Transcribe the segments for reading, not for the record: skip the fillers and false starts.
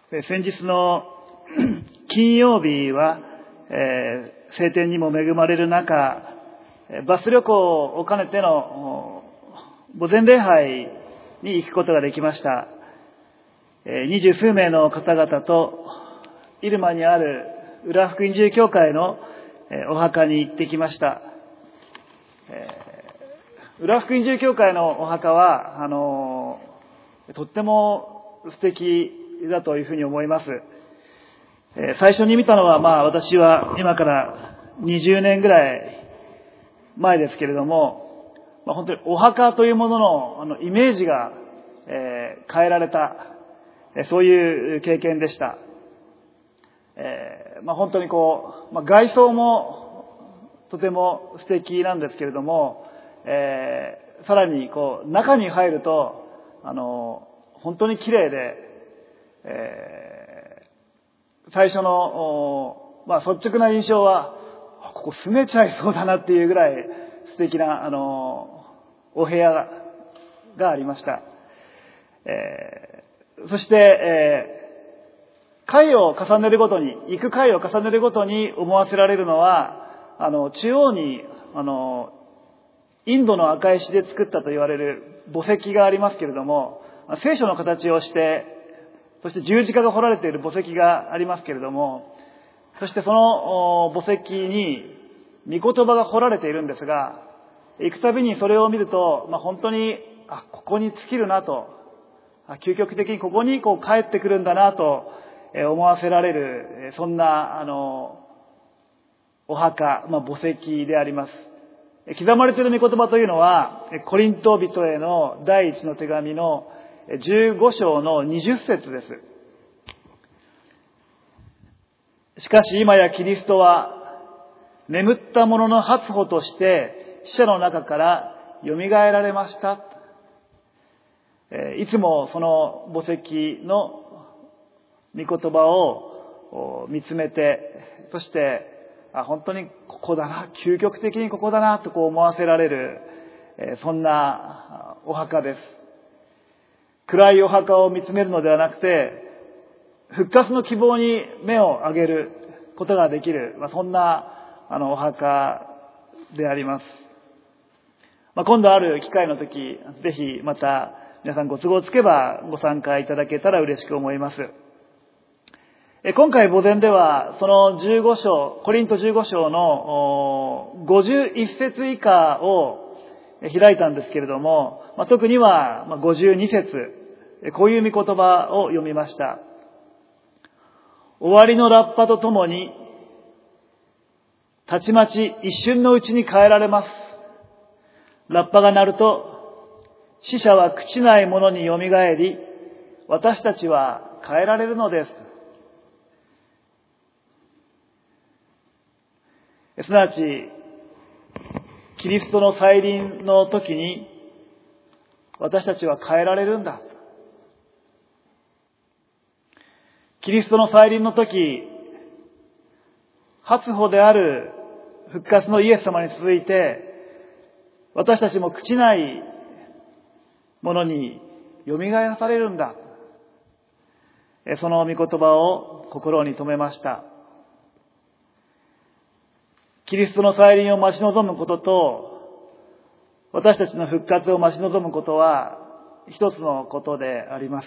先日の金曜日は、晴天にも恵まれる中、バス旅行を兼ねての墓前礼拝に行くことができました。20数名の方々と入間にある浦福音自由教会のお墓に行ってきました。浦福音自由教会のお墓はとっても素敵だというふうに思います。最初に見たのは私は今から20年ぐらい前ですけれども、本当にお墓というもののイメージが、変えられた、そういう経験でした。本当に外装もとても素敵なんですけれども、さらに中に入ると本当に綺麗で、最初の率直な印象はここ住めちゃいそうだなっていうぐらい素敵なお部屋がありました。そして、回を重ねるごとに行く回を重ねるごとに思わせられるのは中央にインドの赤石で作ったと言われる墓石がありますけれども、聖書の形をして、そして十字架が彫られている墓石がありますけれども、そしてその墓石に御言葉が彫られているんですが、行くたびにそれを見ると、本当にここに尽きるなと、究極的にここに帰ってくるんだなと思わせられる、そんなお墓、墓石であります。刻まれている御言葉というのはコリント人への第一の手紙の15章の20節です。しかし今やキリストは眠った者の初歩として死者の中からよみがえられました。いつもその墓石の御言葉を見つめて、そして本当にここだな、究極的にここだなと思わせられる、そんなお墓です。暗いお墓を見つめるのではなくて、復活の希望に目を上げることができる、そんなお墓であります。今度ある機会の時、ぜひまた皆さんご都合つけばご参加いただけたら嬉しく思います。今回墓前ではその15章、コリント15章の51節以下を開いたんですけれども、特には52節、こういう御言葉を読みました。終わりのラッパとともに、たちまち一瞬のうちに変えられます。ラッパが鳴ると、死者は朽ちないものによみがえり、私たちは変えられるのです。すなわち、キリストの再臨の時に、私たちは変えられるんだ。キリストの再臨の時、初歩である復活のイエス様に続いて、私たちも朽ちないものによみがえらされるんだ。その御言葉を心に留めました。キリストの再臨を待ち望むことと、私たちの復活を待ち望むことは一つのことであります。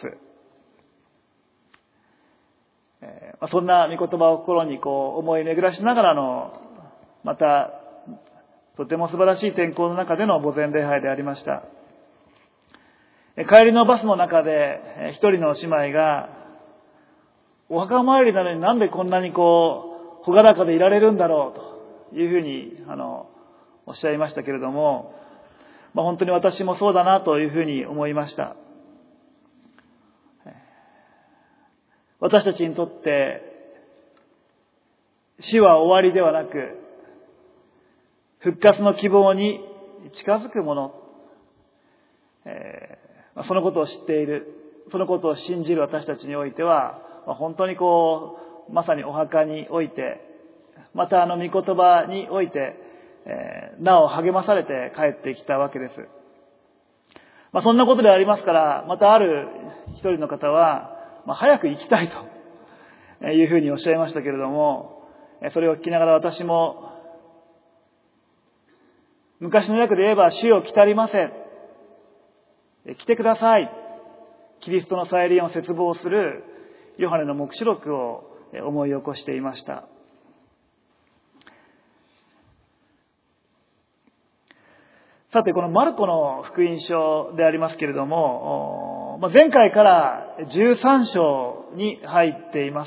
そんな御言葉を心に思い巡らしながらの、またとても素晴らしい天候の中での墓前礼拝でありました。帰りのバスの中で一人の姉妹が、お墓参りなのになんでこんなに朗らかでいられるんだろうというふうにおっしゃいましたけれども、本当に私もそうだなというふうに思いました。私たちにとって死は終わりではなく、復活の希望に近づくもの、そのことを知っている、そのことを信じる私たちにおいては、本当にまさにお墓において、また御言葉において、なお励まされて帰ってきたわけです。そんなことでありますから、またある一人の方は、 早く行きたいというふうにおっしゃいましたけれども、それを聞きながら私も、昔の訳で言えば、主よ来たりません。来てください。キリストの再臨を切望するヨハネの黙示録を思い起こしていました。さて、このマルコの福音書でありますけれども、前回から13章に入っています。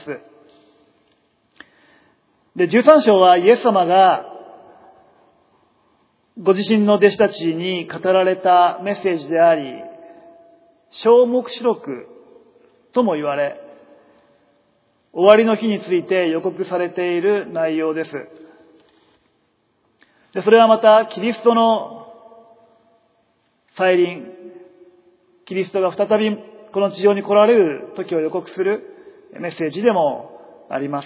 で、13章はイエス様がご自身の弟子たちに語られたメッセージであり、小黙示録とも言われ、終わりの日について予告されている内容です。で、それはまたキリストの再臨、キリストが再びこの地上に来られる時を予告するメッセージでもあります。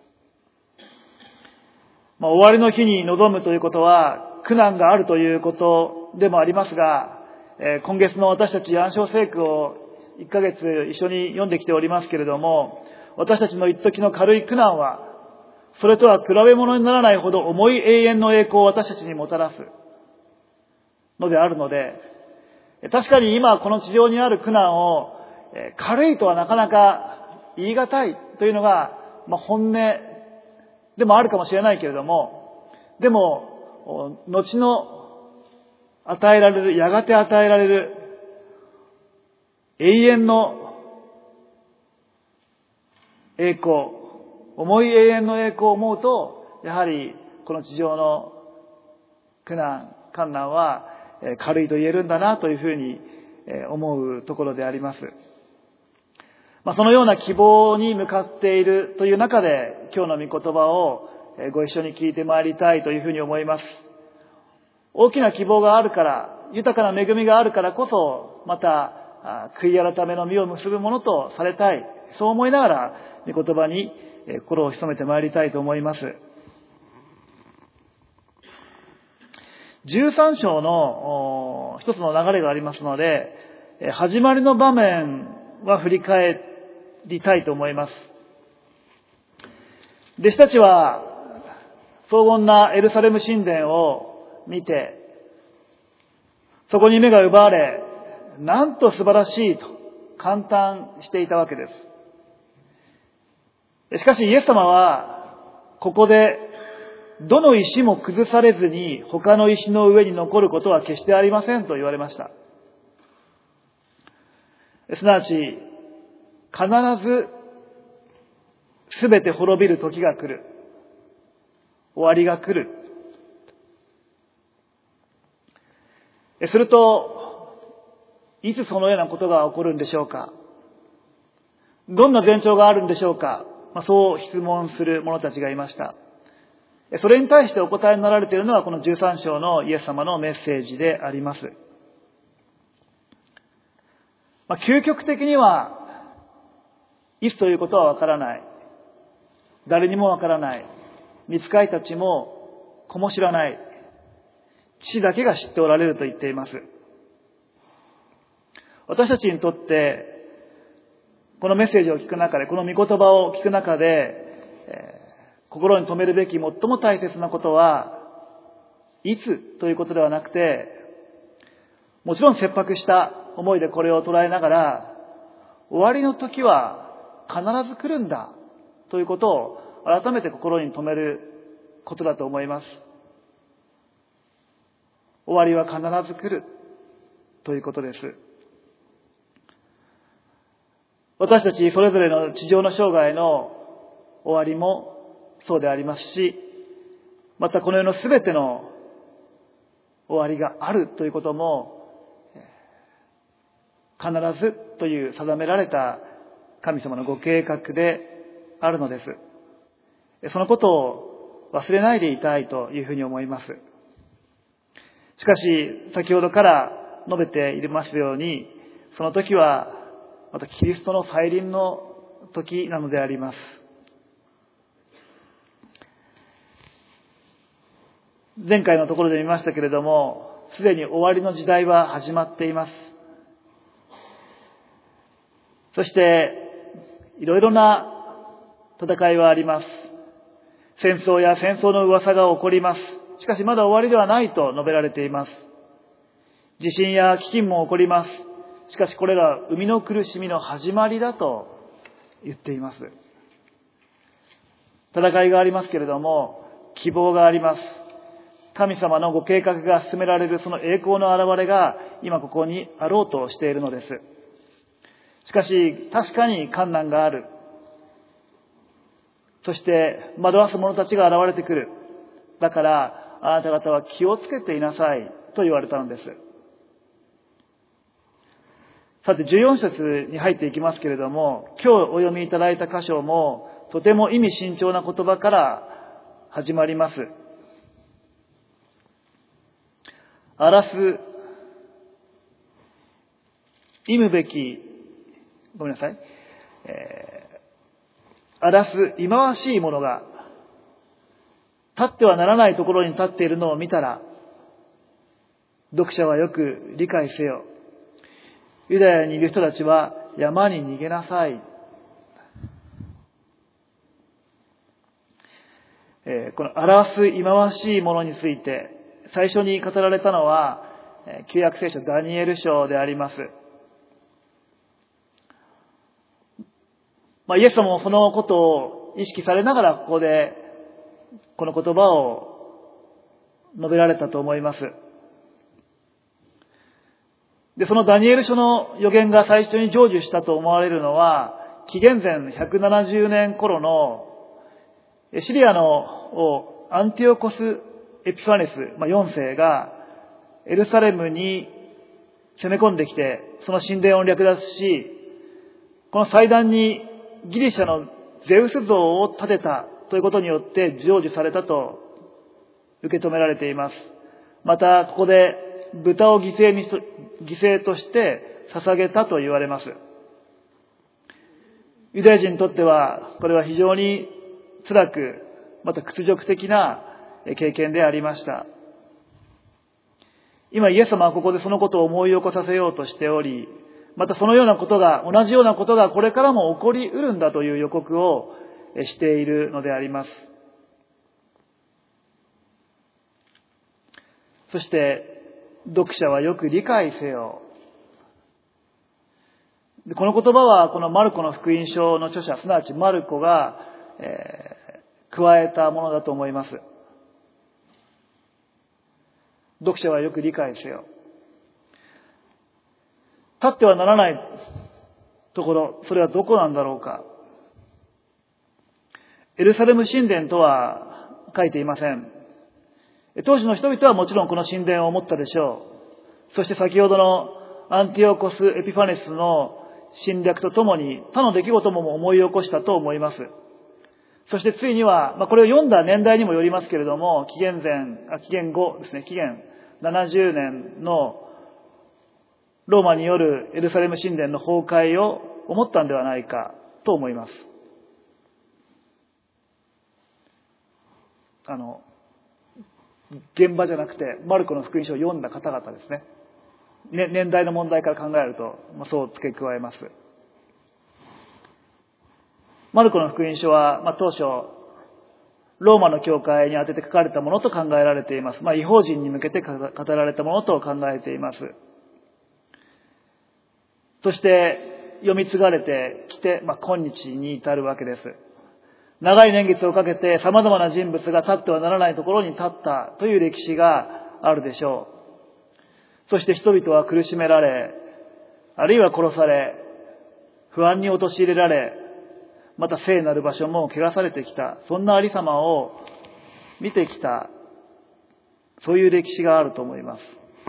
終わりの日に臨むということは苦難があるということでもありますが、今月の私たち暗唱聖句を1ヶ月一緒に読んできておりますけれども、私たちの一時の軽い苦難はそれとは比べ物にならないほど重い永遠の栄光を私たちにもたらすのであるので、確かに今この地上にある苦難を軽いとはなかなか言い難いというのが本音でもあるかもしれないけれども、でも後の与えられる、やがて与えられる永遠の栄光、重い永遠の栄光を思うと、やはりこの地上の苦難、患難は軽いと言えるんだなというふうに思うところであります。そのような希望に向かっているという中で、今日の御言葉をご一緒に聞いてまいりたいというふうに思います。大きな希望があるから、豊かな恵みがあるからこそ、また悔い改めの実を結ぶものとされたい。そう思いながら、御言葉に心を潜めてまいりたいと思います。13章の一つの流れがありますので、始まりの場面は振り返りたいと思います。弟子たちは荘厳なエルサレム神殿を見て、そこに目が奪われ、なんと素晴らしいと感嘆していたわけです。しかしイエス様はここでどの石も崩されずに他の石の上に残ることは決してありませんと言われました。すなわち、必ず全て滅びる時が来る。終わりが来る。すると、いつそのようなことが起こるんでしょうか。どんな前兆があるんでしょうか。そう質問する者たちがいました。それに対してお答えになられているのはこの13章のイエス様のメッセージであります。究極的にはいつということはわからない。誰にもわからない。御使いたちも子も知らない。父だけが知っておられると言っています。私たちにとってこのメッセージを聞く中で、この御言葉を聞く中で、心に留めるべき最も大切なことは、いつということではなくて、もちろん切迫した思いでこれを捉えながら、終わりの時は必ず来るんだということを改めて心に留めることだと思います。終わりは必ず来るということです。私たちそれぞれの地上の生涯の終わりもそうでありますし、またこの世のすべての終わりがあるということも必ずという定められた神様のご計画であるのです。そのことを忘れないでいたいというふうに思います。しかし先ほどから述べていますように、その時はまたキリストの再臨の時なのであります。前回のところで見ましたけれども、すでに終わりの時代は始まっています。そしていろいろな戦いはあります。戦争や戦争の噂が起こります。しかしまだ終わりではないと述べられています。地震や飢饉も起こります。しかしこれらは生みの苦しみの始まりだと言っています。戦いがありますけれども、希望があります。神様のご計画が進められるその栄光の現れが今ここにあろうとしているのです。しかし確かに困難がある。そして惑わす者たちが現れてくる。だからあなた方は気をつけていなさいと言われたのです。さて14節に入っていきますけれども、今日お読みいただいた箇所もとても意味深長な言葉から始まります。荒らす、忌むべき、ごめんなさい、荒らす忌まわしいものが立ってはならないところに立っているのを見たら、読者はよく理解せよ。ユダヤにいる人たちは山に逃げなさい。この荒らす忌まわしいものについて最初に語られたのは旧約聖書ダニエル書であります。イエス様もそのことを意識されながらここでこの言葉を述べられたと思います。で、そのダニエル書の予言が最初に成就したと思われるのは、紀元前170年頃のシリアのアンティオコス・エピファネス4世がエルサレムに攻め込んできて、その神殿を略奪し、この祭壇にギリシャのゼウス像を建てたということによって成就されたと受け止められています。また、ここで豚を犠牲として捧げたと言われます。ユダヤ人にとっては、これは非常に辛く、また屈辱的な経験でありました。今、イエス様はここでそのことを思い起こさせようとしており、またそのようなことが、同じようなことがこれからも起こりうるんだという予告をしているのであります。そして、読者はよく理解せよ。この言葉は、このマルコの福音書の著者、すなわちマルコが、加えたものだと思います。読者はよく理解せよ。立ってはならないところ、それはどこなんだろうか。エルサレム神殿とは書いていません。当時の人々はもちろんこの神殿を思ったでしょう。そして先ほどのアンティオコス・エピファネスの侵略とともに他の出来事も思い起こしたと思います。そしてついには、これを読んだ年代にもよりますけれども、紀元後ですね、紀元70年のローマによるエルサレム神殿の崩壊を思ったんではないかと思います。現場じゃなくてマルコの福音書を読んだ方々ですね。年代の問題から考えると、そう付け加えます。マルコの福音書は、当初ローマの教会に宛てて書かれたものと考えられています。異邦人に向けて語られたものと考えています。そして読み継がれてきて、今日に至るわけです。長い年月をかけて様々な人物が立ってはならないところに立ったという歴史があるでしょう。そして人々は苦しめられ、あるいは殺され、不安に陥れられ、また聖なる場所も汚されてきた、そんなありさまを見てきた、そういう歴史があると思います。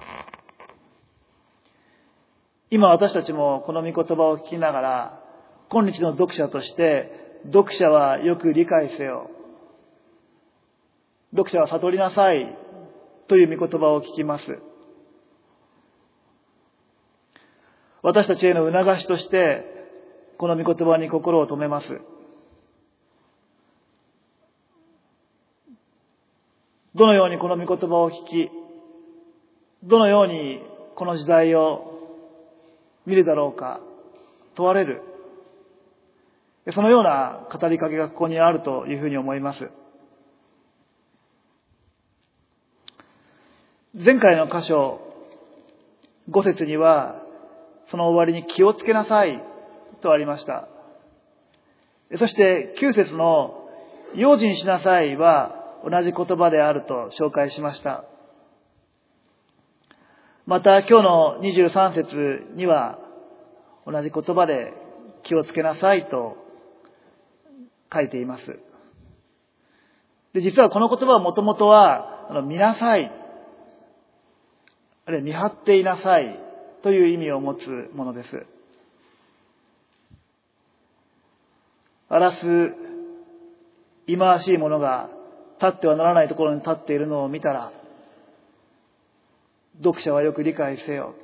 今私たちもこの御言葉を聞きながら、今日の読者として、読者はよく理解せよ。読者は悟りなさいという御言葉を聞きます。私たちへの促しとして、この御言葉に心を留めます。どのようにこの御言葉を聞き、どのようにこの時代を見るだろうか問われる。 そのような語りかけがここにあるというふうに思います。前回の箇所5節には、その終わりに気をつけなさいとありました。そして9節の用心しなさいは同じ言葉であると紹介しました。また今日の23節には同じ言葉で気をつけなさいと書いています。で、実はこの言葉はもともとは見なさい、あるいは見張っていなさいという意味を持つものです。荒らす忌まわしいものが立ってはならないところに立っているのを見たら、読者はよく理解せよ。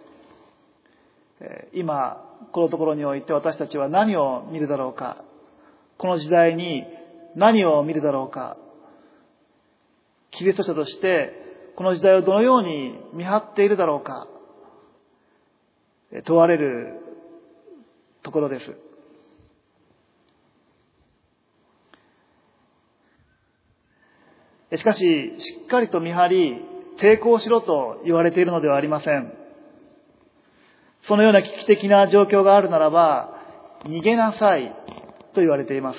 今このところにおいて私たちは何を見るだろうか。この時代に何を見るだろうか。キリスト者としてこの時代をどのように見張っているだろうか。問われるところです。しかし、しっかりと見張り、抵抗しろと言われているのではありません。そのような危機的な状況があるならば、逃げなさいと言われています。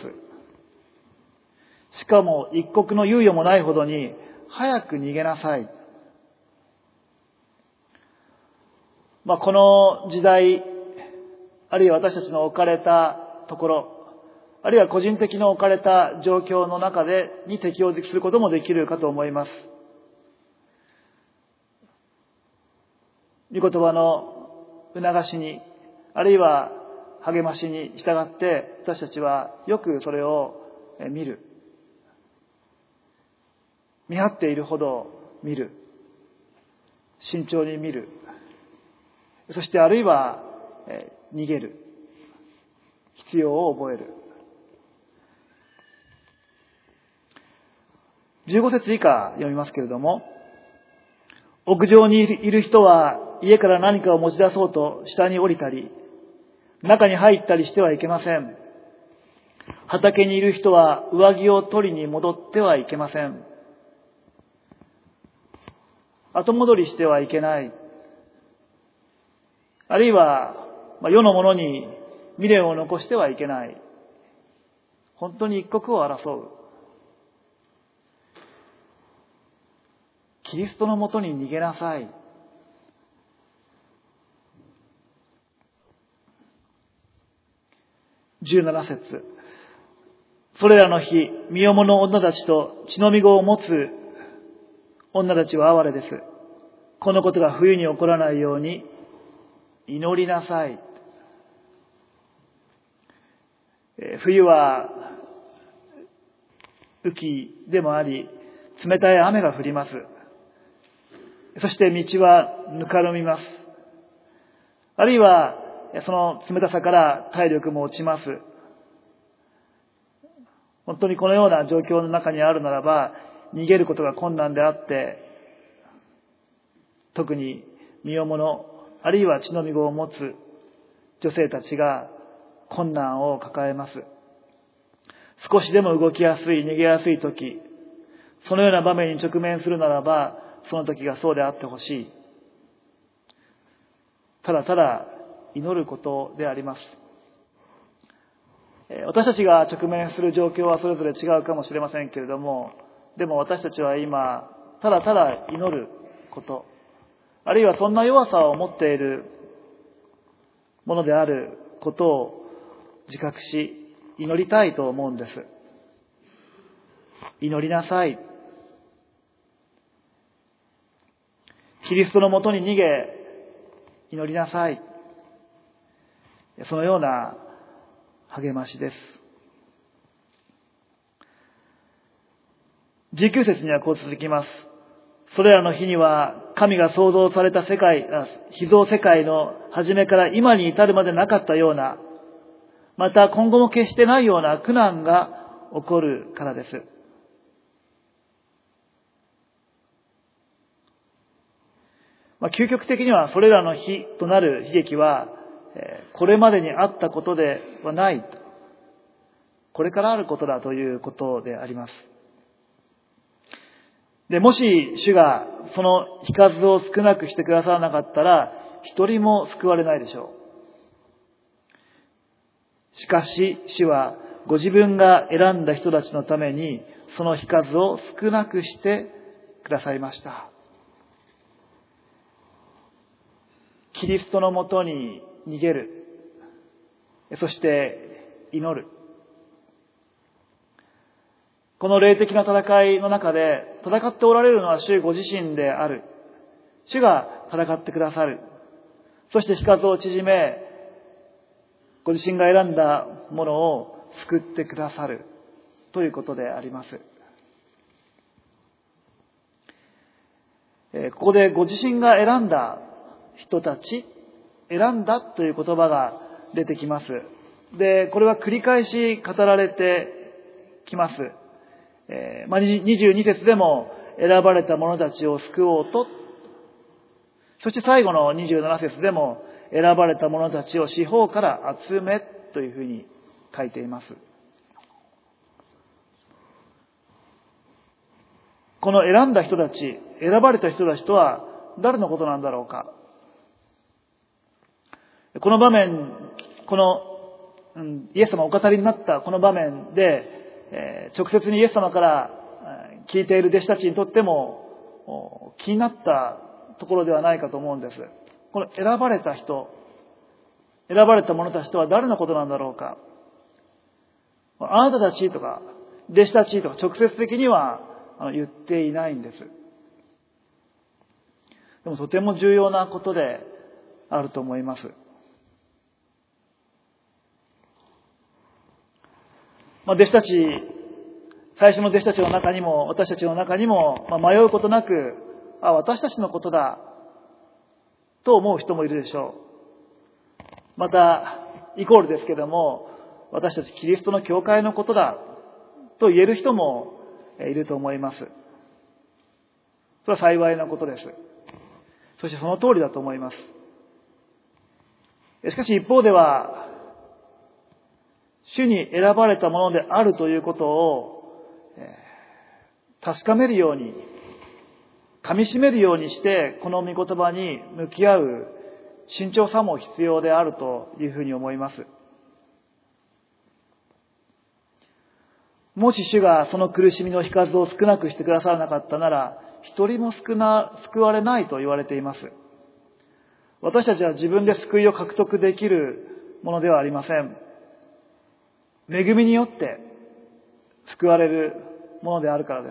しかも一刻の猶予もないほどに、早く逃げなさい。この時代、あるいは私たちの置かれたところ、あるいは個人的に置かれた状況の中に適応することもできるかと思います。御言葉の促しに、あるいは励ましに従って私たちはよくそれを見る。見張っているほど見る。慎重に見る。そしてあるいは逃げる。必要を覚える。15節以下読みますけれども、屋上にいる人は家から何かを持ち出そうと下に降りたり、中に入ったりしてはいけません。畑にいる人は上着を取りに戻ってはいけません。後戻りしてはいけない。あるいは世のものに未練を残してはいけない。本当に一刻を争う。キリストのもとに逃げなさい。17節。それらの日、身重の女たちと血のみ子を持つ女たちは哀れです。このことが冬に起こらないように祈りなさい。冬は雨季でもあり、冷たい雨が降ります。そして道はぬかるみます。あるいはその冷たさから体力も落ちます。本当にこのような状況の中にあるならば、逃げることが困難であって、特に身重の、あるいは血のみ子を持つ女性たちが困難を抱えます。少しでも動きやすい、逃げやすい時、そのような場面に直面するならば、その時がそうであってほしい。ただただ祈ることであります。私たちが直面する状況はそれぞれ違うかもしれませんけれども、でも私たちは今、ただただ祈ること、あるいはそんな弱さを持っているものであることを自覚し、祈りたいと思うんです。祈りなさい。キリストのもとに逃げ、祈りなさい。そのような励ましです。19節にはこう続きます。それらの日には神が創造された世界、被造世界の初めから今に至るまでなかったような、また今後も決してないような苦難が起こるからです。究極的にはそれらの日となる悲劇はこれまでにあったことではない。 これからあることだということであります。で、もし主がその日数を少なくしてくださらなかったら、一人も救われないでしょう。しかし主はご自分が選んだ人たちのためにその日数を少なくしてくださいました。キリストのもとに逃げる。そして祈る。この霊的な戦いの中で戦っておられるのは主ご自身である。主が戦ってくださる。そして日数を縮め、ご自身が選んだものを救ってくださるということであります。ここでご自身が選んだ人たち、選んだという言葉が出てきます。で、これは繰り返し語られてきます。22節でも選ばれた者たちを救おうと、そして最後の27節でも選ばれた者たちを四方から集めというふうに書いています。この選んだ人たち、選ばれた人たちとは誰のことなんだろうか。この場面、イエス様お語りになったこの場面で、直接にイエス様から聞いている弟子たちにとっても気になったところではないかと思うんです。この選ばれた人、選ばれた者たちとは誰のことなんだろうか。あなたたちとか弟子たちとか直接的には言っていないんです。でもとても重要なことであると思います。弟子たち、最初の弟子たちの中にも、私たちの中にも、迷うことなく、私たちのことだ、と思う人もいるでしょう。また、イコールですけども、私たちキリストの教会のことだ、と言える人もいると思います。それは幸いなことです。そしてその通りだと思います。しかし一方では、主に選ばれたものであるということを確かめるように、噛み締めるようにして、この御言葉に向き合う慎重さも必要であるというふうに思います。もし主がその苦しみの日数を少なくしてくださらなかったなら、一人も救われないと言われています。私たちは自分で救いを獲得できるものではありません。恵みによって救われるものであるからです。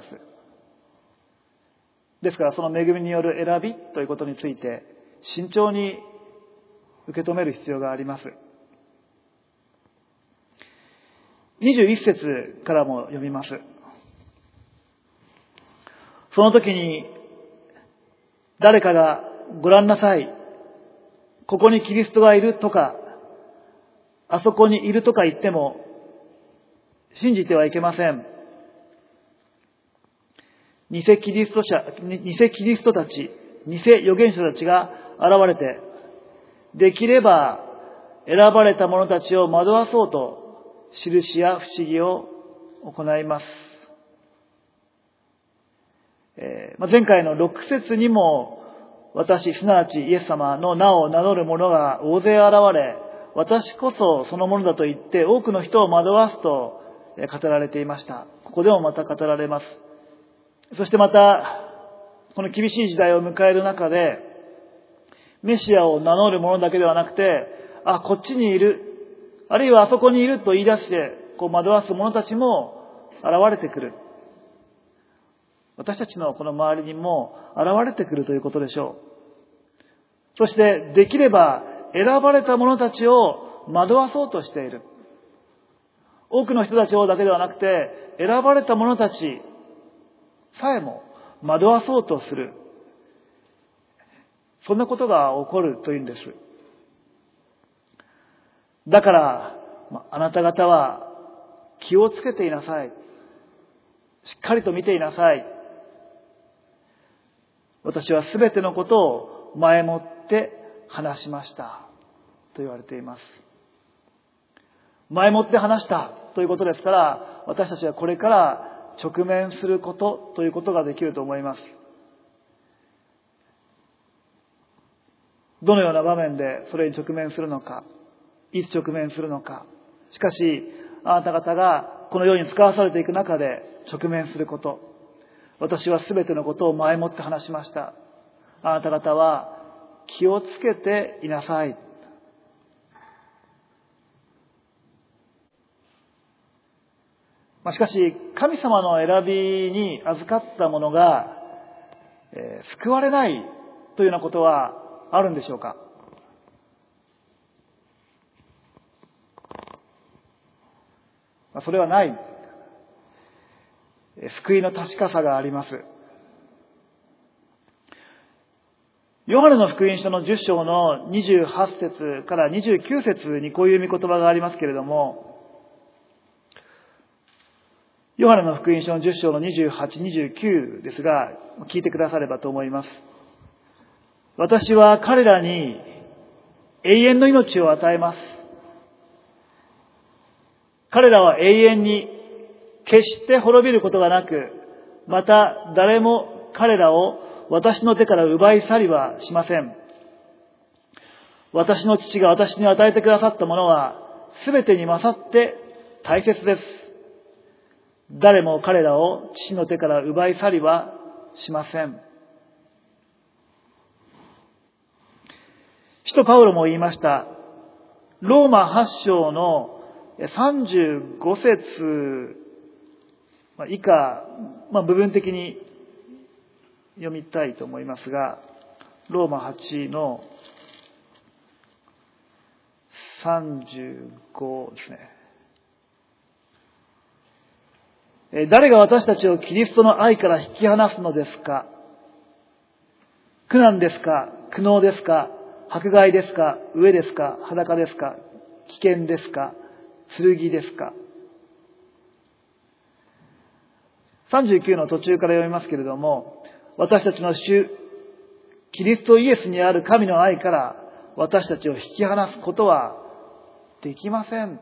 ですからその恵みによる選びということについて慎重に受け止める必要があります。21節からも読みます。その時に誰かがご覧なさい、ここにキリストがいるとか、あそこにいるとか言っても信じてはいけません。偽キリストたち、偽預言者たちが現れて、できれば選ばれた者たちを惑わそうと、印や不思議を行います。前回の6節にも、私、すなわちイエス様の名を名乗る者が大勢現れ、私こそそのものだと言って多くの人を惑わすと語られていました。ここでもまた語られます。そしてまた、この厳しい時代を迎える中で、メシアを名乗る者だけではなくて、こっちにいる、あるいはあそこにいると言い出して、惑わす者たちも現れてくる。私たちのこの周りにも現れてくるということでしょう。そして、できれば選ばれた者たちを惑わそうとしている。多くの人たちをだけではなくて、選ばれた者たちさえも惑わそうとする。そんなことが起こるというんです。だから、あなた方は気をつけていなさい。しっかりと見ていなさい。私はすべてのことを前もって話しました。と言われています。前もって話した。 ということですから、私たちはこれから直面することということができると思います。どのような場面でそれに直面するのか、いつ直面するのか。しかし、あなた方がこの世に使わされていく中で直面すること。私はすべてのことを前もって話しました。あなた方は気をつけていなさい。しかし、神様の選びに預かった者が、救われないというようなことはあるんでしょうか。それはない。救いの確かさがあります。ヨハネの福音書の10章の28節から29節にこういう御言葉がありますけれども、ヨハネの福音書の10章の28、29ですが、聞いてくださればと思います。私は彼らに永遠の命を与えます。彼らは永遠に決して滅びることがなく、また誰も彼らを私の手から奪い去りはしません。私の父が私に与えてくださったものはすべてに勝って大切です。誰も彼らを父の手から奪い去りはしません。使徒パウロも言いました。ローマ8章の35節以下、部分的に読みたいと思いますが、ローマ8の35ですね。誰が私たちをキリストの愛から引き離すのですか。苦難ですか、苦悩ですか、迫害ですか、飢えですか、裸ですか、危険ですか、剣ですか。39の途中から読みますけれども、私たちの主キリストイエスにある神の愛から私たちを引き離すことはできません。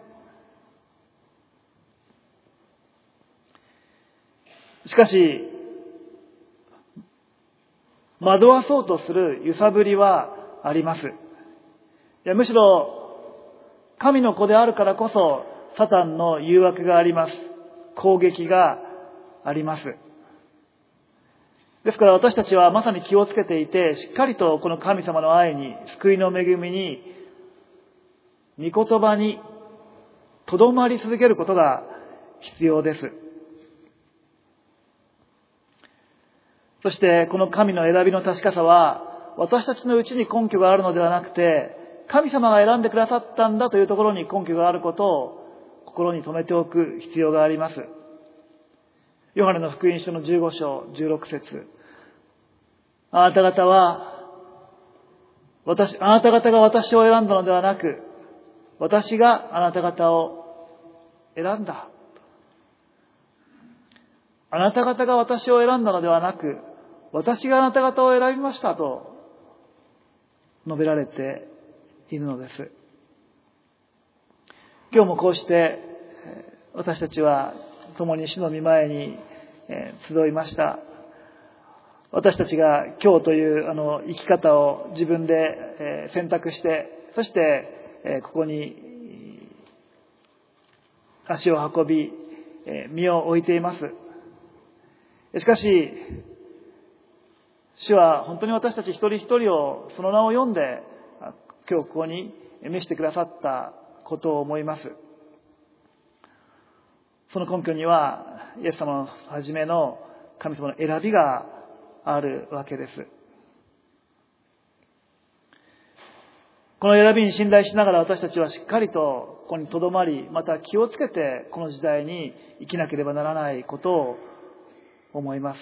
しかし、惑わそうとする揺さぶりはあります。むしろ、神の子であるからこそ、サタンの誘惑があります。攻撃があります。ですから私たちはまさに気をつけていて、しっかりとこの神様の愛に、救いの恵みに、御言葉にとどまり続けることが必要です。そしてこの神の選びの確かさは、私たちのうちに根拠があるのではなくて、神様が選んでくださったんだというところに根拠があることを心に留めておく必要があります。ヨハネの福音書の15章16節。あなた方が私を選んだのではなく、私があなた方を選んだ。あなた方が私を選んだのではなく、私があなた方を選びましたと述べられているのです。今日もこうして私たちは共に主の御前に集いました。私たちが今日という生き方を自分で選択して、そしてここに足を運び身を置いています。しかし主は本当に私たち一人一人をその名を読んで今日ここに召してくださったことを思います。その根拠にはイエス様の初めの神様の選びがあるわけです。この選びに信頼しながら私たちはしっかりとここに留まり、また気をつけてこの時代に生きなければならないことを思います。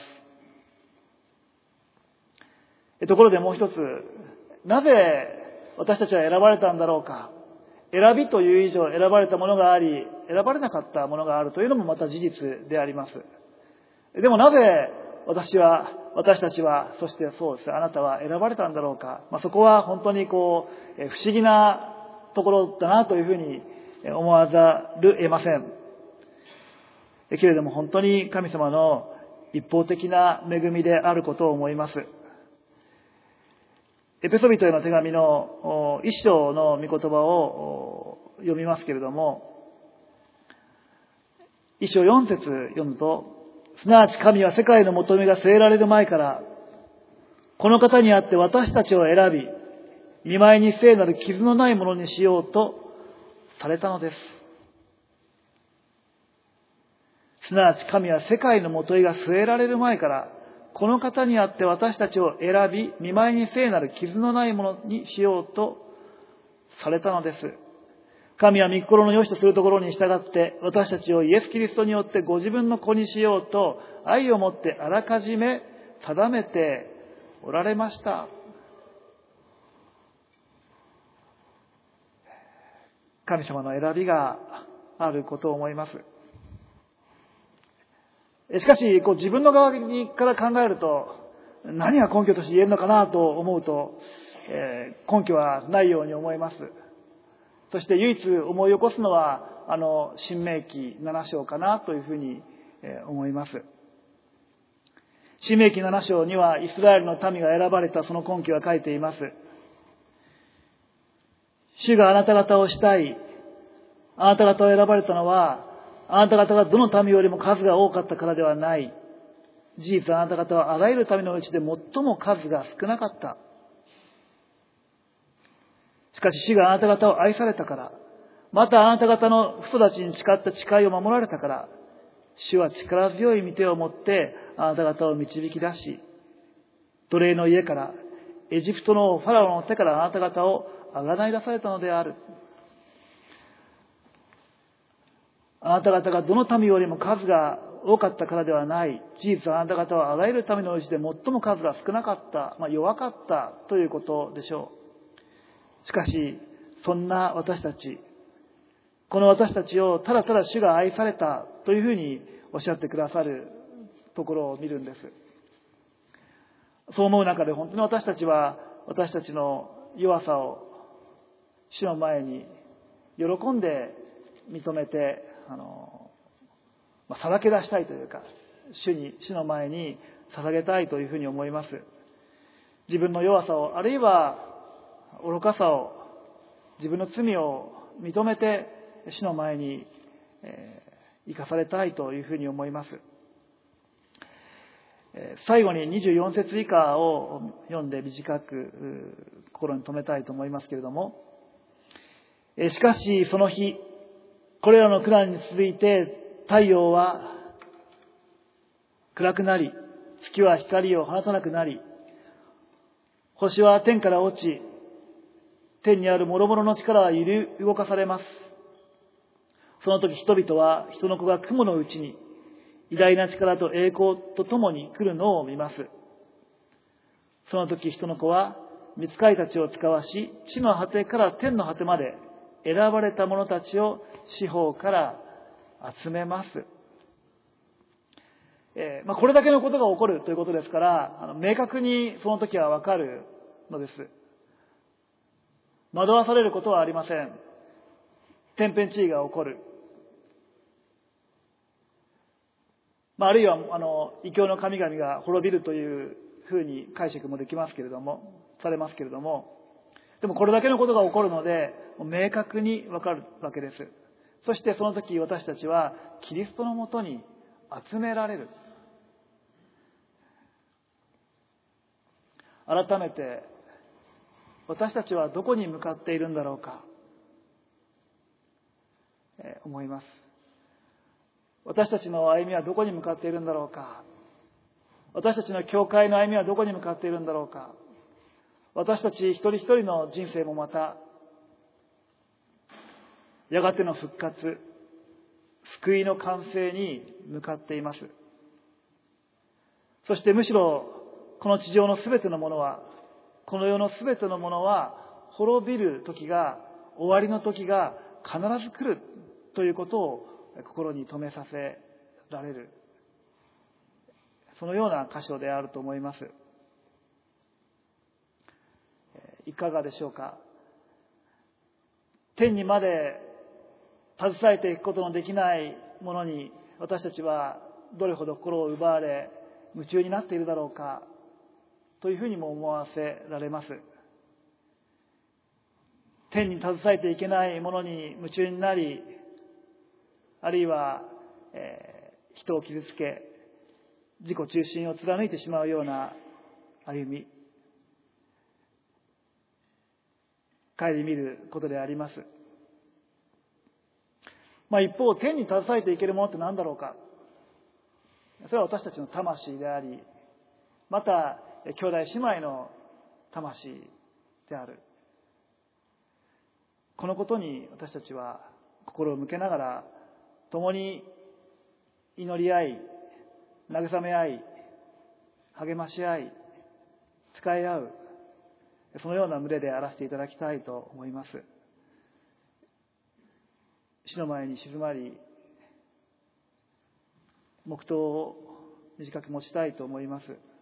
ところでもう一つ、なぜ私たちは選ばれたんだろうか。選びという以上選ばれたものがあり、選ばれなかったものがあるというのもまた事実であります。でもなぜ私たちは、そしてそうです、あなたは選ばれたんだろうか。そこは本当に不思議なところだなというふうに思わざる得ません。 けれども本当に神様の一方的な恵みであることを思います。エペソビトへの手紙の一章の御言葉を読みますけれども、一章4節読むと、すなわち神は世界の求めが据えられる前から、この方にあって私たちを選び、見舞いに聖なる傷のないものにしようとされたのです。すなわち神は世界の求めが据えられる前から、この方にあって私たちを選び、見舞いに聖なる傷のないものにしようとされたのです。神は御心の良しとするところに従って、私たちをイエス・キリストによってご自分の子にしようと、愛をもってあらかじめ定めておられました。神様の選びがあることを思います。しかし、自分の側から考えると、何が根拠として言えるのかなと思うと、根拠はないように思います。そして唯一思い起こすのは、申命記7章かなというふうに思います。申命記7章には、イスラエルの民が選ばれたその根拠が書いています。主があなた方をしたい、あなた方を選ばれたのは、あなた方がどの民よりも数が多かったからではない。事実、あなた方はあらゆる民のうちで最も数が少なかった。しかし主があなた方を愛されたから、またあなた方の父たちに誓った誓いを守られたから、主は力強い御手を持ってあなた方を導き出し、奴隷の家から、エジプトのファラオの手からあなた方をあがない出されたのである。あなた方がどの民よりも数が多かったからではない。事実、あなた方はあらゆる民のうちで最も数が少なかった、弱かったということでしょう。しかし、そんな私たち、この私たちをただただ主が愛されたというふうにおっしゃってくださるところを見るんです。そう思う中で本当に私たちは私たちの弱さを主の前に喜んで認めてさらけ出したいというか、主の前に捧げたいというふうに思います。自分の弱さを、あるいは愚かさを、自分の罪を認めて主の前に生かされたいというふうに思います。最後に24節以下を読んで短く心に留めたいと思いますけれども、しかしその日、これらの苦難に続いて太陽は暗くなり、月は光を放たなくなり、星は天から落ち、天にある諸々の力は揺り動かされます。その時人々は人の子が雲のうちに偉大な力と栄光とともに来るのを見ます。その時人の子は御使いたちを使わし、地の果てから天の果てまで選ばれた者たちを四方から集めます。これだけのことが起こるということですから、明確にその時はわかるのです。惑わされることはありません。天変地異が起こる。あるいは異教の神々が滅びるというふうに解釈もできますけれども、されますけれども、でもこれだけのことが起こるので、明確にわかるわけです。そしてその時私たちはキリストのもとに集められる。改めて私たちはどこに向かっているんだろうか、思います。私たちの歩みはどこに向かっているんだろうか。私たちの教会の歩みはどこに向かっているんだろうか。私たち一人一人の人生もまた、やがての復活、救いの完成に向かっています。そしてむしろ、この地上のすべてのものは、この世のすべてのものは、滅びる時が、終わりの時が必ず来るということを心に留めさせられる。そのような箇所であると思います。いかがでしょうか。天にまで携えていくことのできないものに私たちはどれほど心を奪われ夢中になっているだろうかというふうにも思わせられます。天に携えていけないものに夢中になり、あるいは、人を傷つけ自己中心を貫いてしまうような歩み、顧みることであります。一方、天に携えていけるものって何だろうか。それは私たちの魂であり、また兄弟姉妹の魂である。このことに私たちは心を向けながら、共に祈り合い、慰め合い、励まし合い、使い合う、そのような群れであらせていただきたいと思います。主の前に静まり、黙祷を短く持ちたいと思います。